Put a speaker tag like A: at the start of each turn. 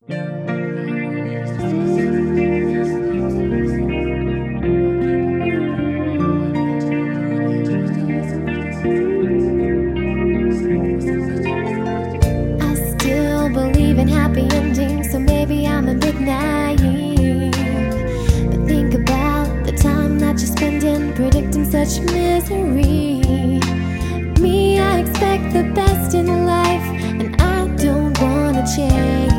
A: I still believe in happy endings, so maybe I'm a bit naive. But think about the time that you're spending predicting such misery. Me, I expect the best in life, and I don't wanna change.